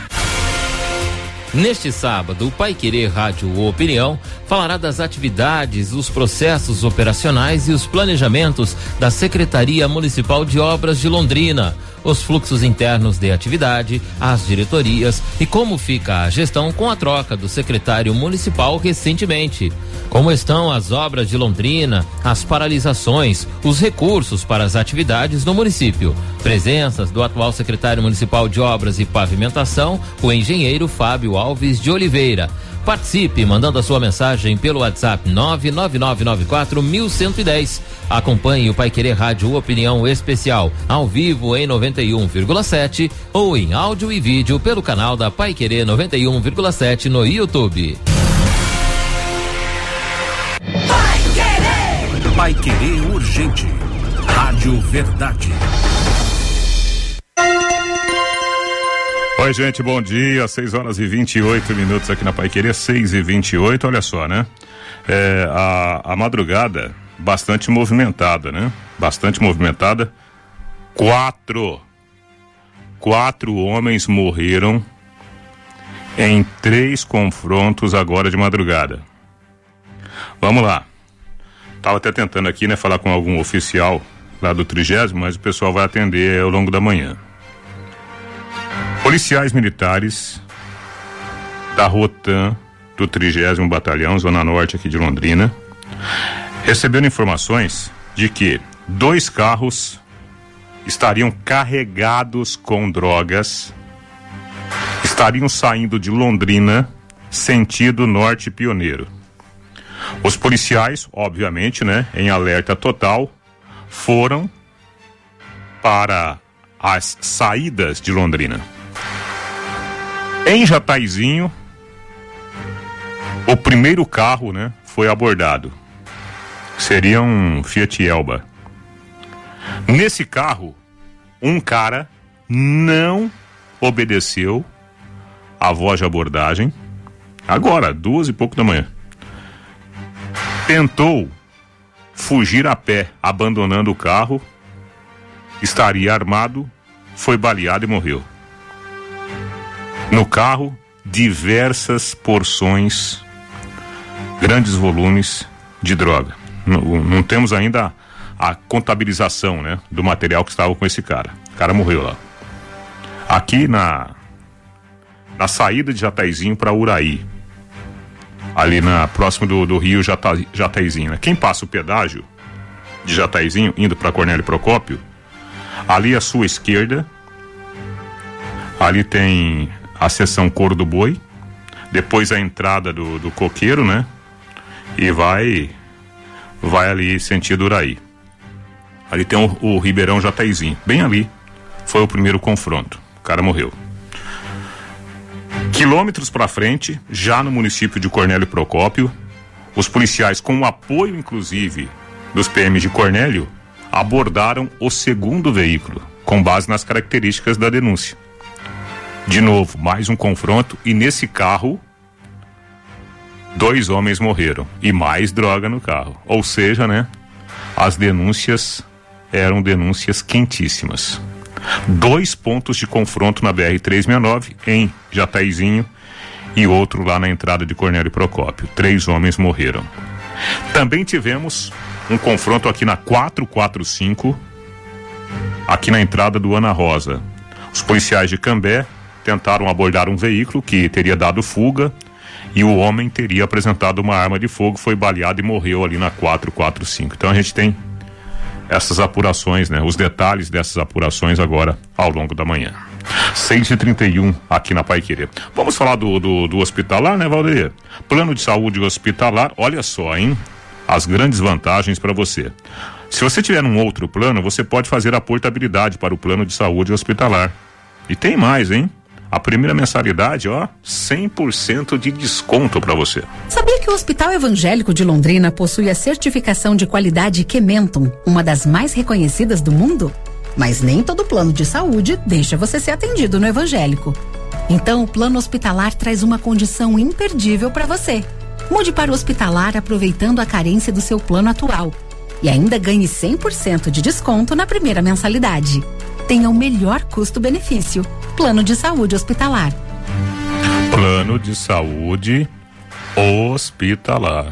Neste sábado, o Paiquerê Rádio Opinião falará das atividades, os processos operacionais e os planejamentos da Secretaria Municipal de Obras de Londrina, os fluxos internos de atividade, as diretorias e como fica a gestão com a troca do secretário municipal recentemente. Como estão as obras de Londrina, as paralisações, os recursos para as atividades no município. Presenças do atual secretário municipal de Obras e Pavimentação, o engenheiro Fábio Alves de Oliveira. Participe mandando a sua mensagem pelo WhatsApp nove nove nove nove quatro um um zero. Acompanhe o Paiquerê Rádio Opinião Especial ao vivo em noventa e um vírgula sete ou em áudio e vídeo pelo canal da Paiquerê noventa e um vírgula sete no YouTube. Paiquerê Urgente, Rádio Verdade. Oi, gente, bom dia, seis horas e vinte e oito minutos aqui na Paiquerê, seis e vinte e oito, olha só, né? É, a, a madrugada bastante movimentada, né? Bastante movimentada. Quatro, quatro homens morreram em três confrontos agora de madrugada. Vamos lá. Tava até tentando aqui, né, falar com algum oficial lá do trigésimo, mas o pessoal vai atender ao longo da manhã. Policiais militares da Rotan do trigésimo Batalhão, Zona Norte aqui de Londrina, receberam informações de que dois carros estariam carregados com drogas, estariam saindo de Londrina, sentido Norte Pioneiro. Os policiais, obviamente, né, em alerta total, foram para as saídas de Londrina. Em Jataizinho, o primeiro carro, né, foi abordado. Seria um Fiat Elba. Nesse carro, um cara não obedeceu a voz de abordagem. Agora, duas e pouco da manhã. Tentou fugir a pé, abandonando o carro. Estaria armado, foi baleado e morreu. No carro, diversas porções, grandes volumes de droga. Não, não temos ainda a contabilização, né, do material que estava com esse cara. O cara morreu lá. Aqui na na saída de Jataizinho para Uraí, ali na próximo do, do Rio Jata, Jataizinho, né? Quem passa o pedágio de Jataizinho indo para Cornélio Procópio, ali à sua esquerda, ali tem a seção Couro do Boi, depois a entrada do, do Coqueiro, né? E vai vai ali sentido Uraí. Ali tem o, o Ribeirão Jataizinho, bem ali foi o primeiro confronto, o cara morreu. Quilômetros para frente, já no município de Cornélio Procópio, os policiais, com o apoio inclusive dos P Ms de Cornélio, abordaram o segundo veículo, com base nas características da denúncia. De novo, mais um confronto, e nesse carro dois homens morreram e mais droga no carro. Ou seja, né, as denúncias eram denúncias quentíssimas. Dois pontos de confronto na B R trezentos e sessenta e nove em Jataizinho e outro lá na entrada de Cornélio Procópio. Três homens morreram. Também tivemos um confronto aqui na quatrocentos e quarenta e cinco, aqui na entrada do Ana Rosa. Os policiais de Cambé tentaram abordar um veículo que teria dado fuga e o homem teria apresentado uma arma de fogo, foi baleado e morreu ali na quatrocentos e quarenta e cinco. Então a gente tem essas apurações, né? Os detalhes dessas apurações agora ao longo da manhã. seis e trinta e um aqui na Paiquerê. Vamos falar do, do, do hospitalar, né, Valdeir? Plano de saúde hospitalar, olha só, hein? As grandes vantagens para você. Se você tiver um outro plano, você pode fazer a portabilidade para o plano de saúde hospitalar. E tem mais, hein? A primeira mensalidade, ó, cem por cento de desconto para você. Sabia que o Hospital Evangélico de Londrina possui a certificação de qualidade Kementum, uma das mais reconhecidas do mundo? Mas nem todo plano de saúde deixa você ser atendido no Evangélico. Então, o plano hospitalar traz uma condição imperdível para você. Mude para o hospitalar aproveitando a carência do seu plano atual e ainda ganhe cem por cento de desconto na primeira mensalidade. Tenha o melhor custo-benefício. Plano de saúde hospitalar. Plano de saúde hospitalar.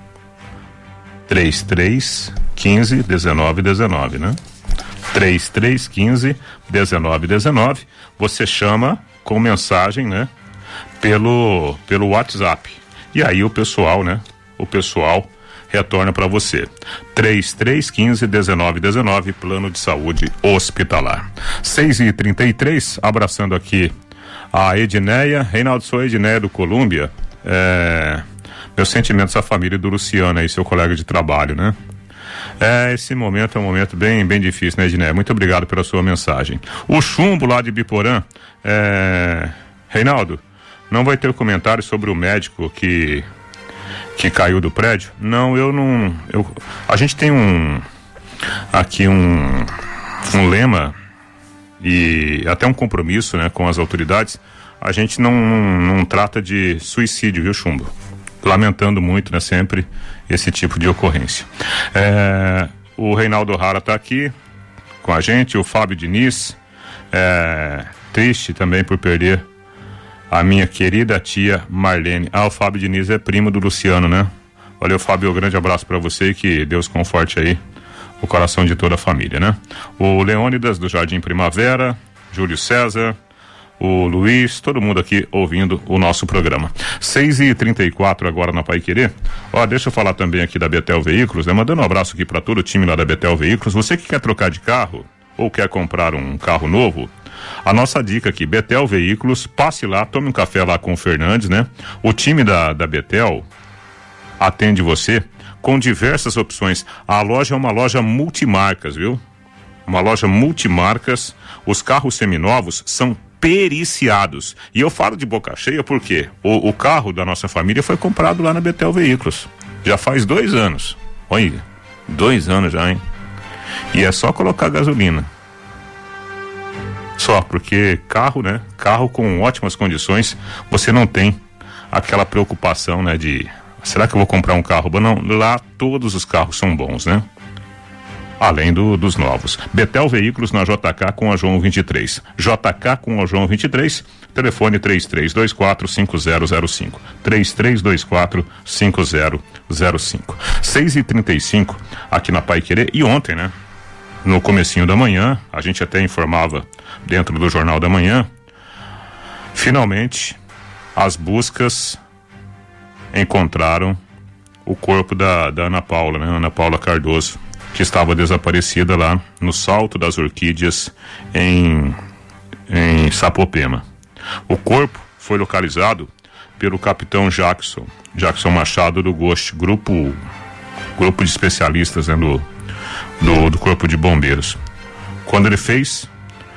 trinta e três, quinze, dezenove, dezenove, né? trinta e três, quinze, dezenove, dezenove. Você chama com mensagem, né? Pelo, pelo WhatsApp. E aí o pessoal, né? O pessoal retorna para você. trinta e três, quinze, dezenove, dezenove, plano de saúde hospitalar. seis e trinta e três, abraçando aqui a Edneia. Reinaldo, sou a Edneia do Colômbia. É, meus sentimentos à família do Luciano aí, seu colega de trabalho, né? É, esse momento é um momento bem, bem difícil, né, Edneia? Muito obrigado pela sua mensagem. O Chumbo lá de Biporã, é, Reinaldo, não vai ter comentário sobre o médico que que caiu do prédio? Não, eu não, eu, a gente tem um aqui um um lema e até um compromisso, né, com as autoridades. A gente não, não, não trata de suicídio, viu, Chumbo? Lamentando muito, né, sempre esse tipo de ocorrência. É, o Reinaldo Rara está aqui com a gente, o Fábio Diniz, é, triste também por perder a minha querida tia Marlene. Ah, o Fábio Diniz é primo do Luciano, né? Valeu, Fábio, um grande abraço para você e que Deus conforte aí o coração de toda a família, né? O Leônidas do Jardim Primavera, Júlio César, o Luiz, todo mundo aqui ouvindo o nosso programa. seis e trinta e quatro agora na Paiquerê. Ó, deixa eu falar também aqui da Betel Veículos, né? Mandando um abraço aqui para todo o time lá da Betel Veículos. Você que quer trocar de carro ou quer comprar um carro novo, a nossa dica aqui, Betel Veículos, passe lá, tome um café lá com o Fernandes, né? O time da, da Betel atende você com diversas opções. A loja é uma loja multimarcas, viu? Uma loja multimarcas. Os carros seminovos são periciados. E eu falo de boca cheia porque o, o carro da nossa família foi comprado lá na Betel Veículos. Já faz dois anos. Olha, dois anos já, hein? E é só colocar gasolina. Só, porque carro, né? Carro com ótimas condições, você não tem aquela preocupação, né? De, será que eu vou comprar um carro bom? Não, lá todos os carros são bons, né? Além do, dos novos. Betel Veículos na J K com a João vinte e três. J K com a João vinte e três, telefone três três dois quatro cinco zero zero cinco. três três dois quatro cinco zero zero cinco. seis e trinta e cinco aqui na Paiquerê. E ontem, né? No comecinho da manhã, a gente até informava dentro do Jornal da Manhã, finalmente as buscas encontraram o corpo da, da Ana Paula, né? Ana Paula Cardoso, que estava desaparecida lá no Salto das Orquídeas em, em Sapopema. O corpo foi localizado pelo capitão Jackson, Jackson Machado do Ghost, grupo, grupo de especialistas, né, do, do, do Corpo de Bombeiros. Quando ele fez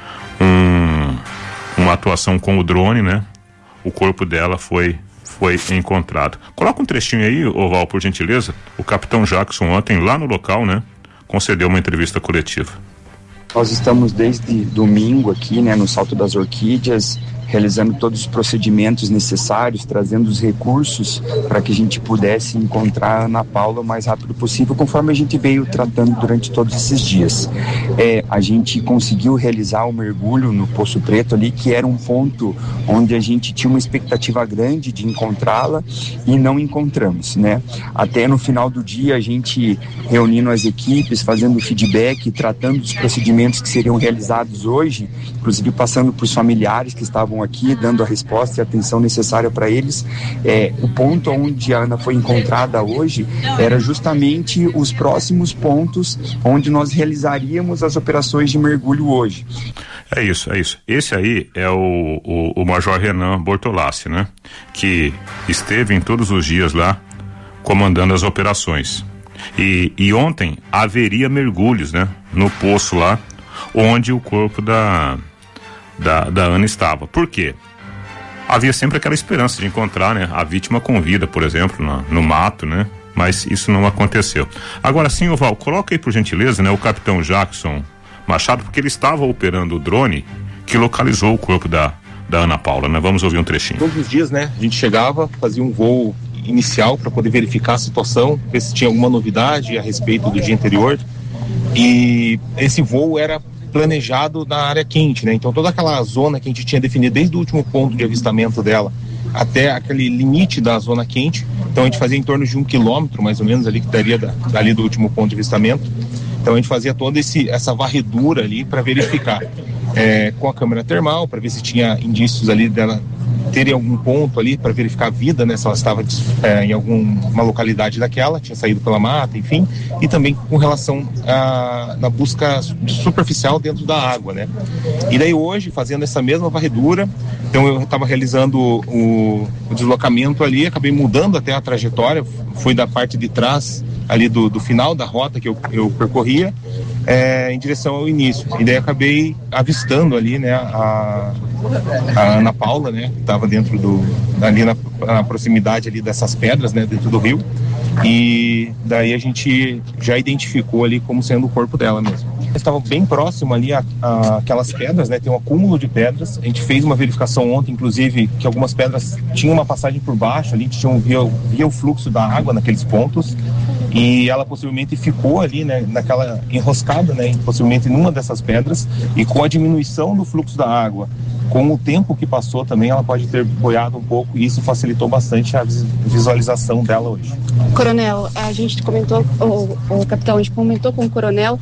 um, uma atuação com o drone, né, o corpo dela foi foi encontrado. Coloca um trechinho aí, Oval, por gentileza. O capitão Jackson ontem lá no local, né, concedeu uma entrevista coletiva. Nós estamos desde domingo aqui, né, no Salto das Orquídeas, realizando todos os procedimentos necessários, trazendo os recursos para que a gente pudesse encontrar a Ana Paula o mais rápido possível, conforme a gente veio tratando durante todos esses dias. É, a gente conseguiu realizar o mergulho no Poço Preto ali, que era um ponto onde a gente tinha uma expectativa grande de encontrá-la e não encontramos, né? Até no final do dia, a gente reunindo as equipes, fazendo feedback, tratando dos procedimentos que seriam realizados hoje, inclusive passando para os familiares que estavam aqui, dando a resposta e a atenção necessária para eles. É, o ponto onde a Ana foi encontrada hoje era justamente os próximos pontos onde nós realizaríamos as operações de mergulho hoje. É isso, é isso. Esse aí é o, o, o Major Renan Bortolassi, né? Que esteve em todos os dias lá comandando as operações. E, e ontem haveria mergulhos, né? No poço lá, onde o corpo da Da, da Ana estava. Por quê? Havia sempre aquela esperança de encontrar, né, a vítima com vida, por exemplo, no, no mato, né? Mas isso não aconteceu. Agora sim, Oval, coloca aí por gentileza, né, o capitão Jackson Machado, porque ele estava operando o drone que localizou o corpo da, da Ana Paula, né? Vamos ouvir um trechinho. Todos os dias, né, a gente chegava, fazia um voo inicial para poder verificar a situação, ver se tinha alguma novidade a respeito do dia anterior. E esse voo era planejado na área quente, né? Então toda aquela zona que a gente tinha definido desde o último ponto de avistamento dela até aquele limite da zona quente, então a gente fazia em torno de um quilômetro mais ou menos ali que daria da, dali do último ponto de avistamento. Então a gente fazia toda esse, essa varredura ali para verificar é, com a câmera termal, para ver se tinha indícios ali dela ter algum ponto ali para verificar a vida, né, se ela estava é, em alguma localidade daquela, tinha saído pela mata, enfim, e também com relação a, na busca superficial dentro da água, né. E daí hoje, fazendo essa mesma varredura, então eu estava realizando o, o deslocamento ali, acabei mudando até a trajetória, fui da parte de trás ali do, do final da rota que eu, eu percorria, é, em direção ao início, e daí acabei avistando ali, né, a, a Ana Paula, né, que estava dentro do, ali na, na proximidade ali dessas pedras, né, dentro do rio, e daí a gente já identificou ali como sendo o corpo dela mesmo. Estava bem próximo ali a, a aquelas pedras, né, tem um acúmulo de pedras, a gente fez uma verificação ontem, inclusive, que algumas pedras tinham uma passagem por baixo ali, tinham, via, via o fluxo da água naqueles pontos, e ela possivelmente ficou ali, né, naquela enroscada, né, possivelmente numa dessas pedras, e com a diminuição do fluxo da água com o tempo que passou também ela pode ter boiado um pouco e isso facilitou bastante a visualização dela hoje. Coronel, a gente comentou, o, o capitão, a gente comentou com o coronel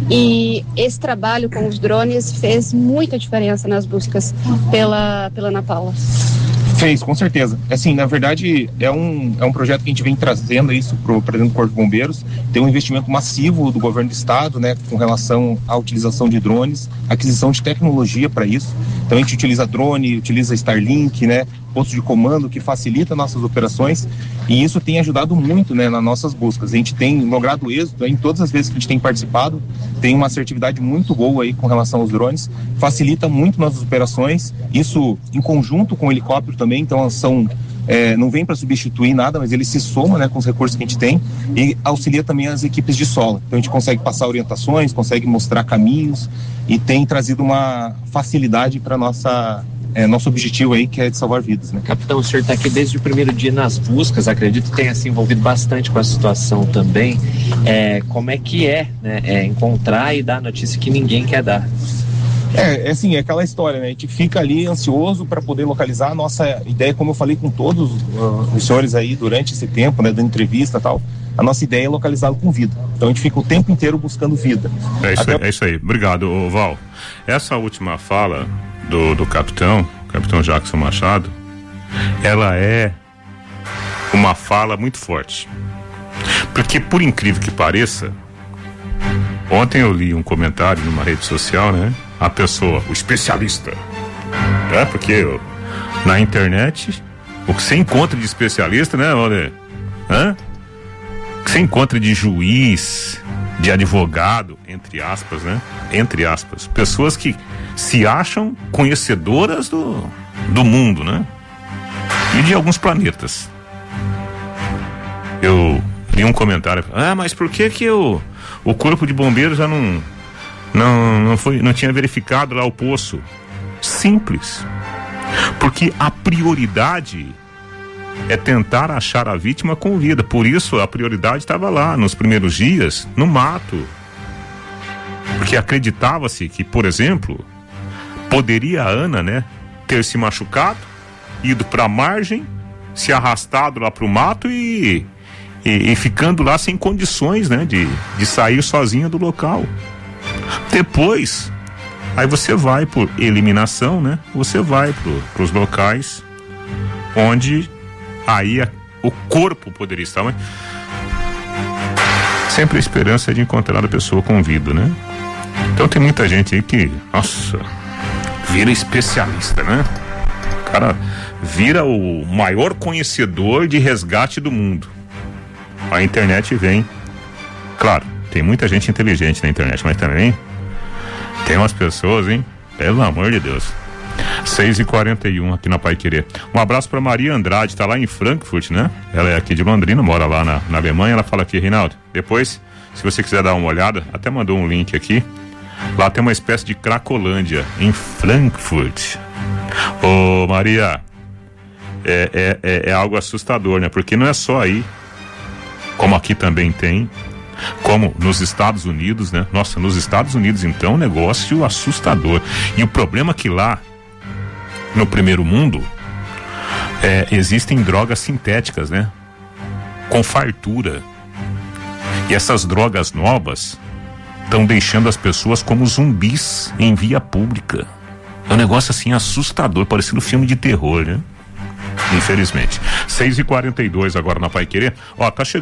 e esse trabalho com os drones fez muita diferença nas buscas pela, pela Ana Paula. Fez, com certeza. Assim, na verdade, é um, é um projeto que a gente vem trazendo isso para dentro do Corpo de Bombeiros. Tem um investimento massivo do governo do estado, né, com relação à utilização de drones, aquisição de tecnologia para isso. Então a gente utiliza drone, utiliza Starlink, né, posto de comando que facilita nossas operações e isso tem ajudado muito, né, nas nossas buscas. A gente tem logrado êxito em todas as vezes que a gente tem participado, tem uma assertividade muito boa aí com relação aos drones, facilita muito nossas operações, isso em conjunto com o helicóptero também. Também, então são, é, não vem para substituir nada, mas ele se soma, né, com os recursos que a gente tem e auxilia também as equipes de solo. Então a gente consegue passar orientações, consegue mostrar caminhos e tem trazido uma facilidade para nossa é, nosso objetivo aí, que é de salvar vidas, né? Capitão, o senhor está aqui desde o primeiro dia nas buscas, acredito que tenha se envolvido bastante com a situação também. É, como é que é, né, é encontrar e dar notícia que ninguém quer dar? É, é assim, é aquela história, né? A gente fica ali ansioso para poder localizar. A nossa ideia, como eu falei com todos uh, os senhores aí durante esse tempo, né, da entrevista e tal, a nossa ideia é localizá-lo com vida. Então a gente fica o tempo inteiro buscando vida. É isso, Até... aí, é isso aí. Obrigado, Val. Essa última fala do, do capitão, capitão Jackson Machado, ela é uma fala muito forte. Porque, por incrível que pareça, ontem eu li um comentário numa rede social, né? A pessoa, o especialista, é porque eu, na internet o que você encontra de especialista, né, olha, hã? O que você encontra de juiz, de advogado, entre aspas, né, entre aspas, pessoas que se acham conhecedoras do, do mundo, né, e de alguns planetas. Eu li um comentário, ah, mas por que que eu, o corpo de bombeiros já não Não, não, foi, não tinha verificado lá o poço? Simples. Porque a prioridade é tentar achar a vítima com vida. Por isso a prioridade estava lá, nos primeiros dias, no mato. Porque acreditava-se que, por exemplo, poderia a Ana, né, ter se machucado, ido para a margem, se arrastado lá para o mato e, e, e ficando lá sem condições, né, de, de sair sozinha do local. Depois, aí você vai por eliminação, né? Você vai para os locais onde aí a, o corpo poderia estar, mas sempre a esperança é de encontrar a pessoa com vida, né? Então tem muita gente aí que, nossa, vira especialista, né? O cara vira o maior conhecedor de resgate do mundo. A internet vem, claro, tem muita gente inteligente na internet, mas também tem umas pessoas, hein? Pelo amor de Deus. seis e quarenta e um aqui na Paiquerê. Um abraço pra Maria Andrade, tá lá em Frankfurt, né? Ela é aqui de Londrina, mora lá na, na Alemanha. Ela fala aqui, Reinaldo, depois, se você quiser dar uma olhada, até mandou um link aqui. Lá tem uma espécie de Cracolândia em Frankfurt. Ô Maria, é, é, é, é algo assustador, né? Porque não é só aí, como aqui também tem, como nos Estados Unidos, né? Nossa, nos Estados Unidos então um negócio assustador. E o problema é que lá no primeiro mundo é, existem drogas sintéticas, né? Com fartura. E essas drogas novas estão deixando as pessoas como zumbis em via pública. É um negócio assim assustador, parecendo filme de terror, né? Infelizmente. seis e quarenta e dois agora na Paiquerê. Ó, tá chegando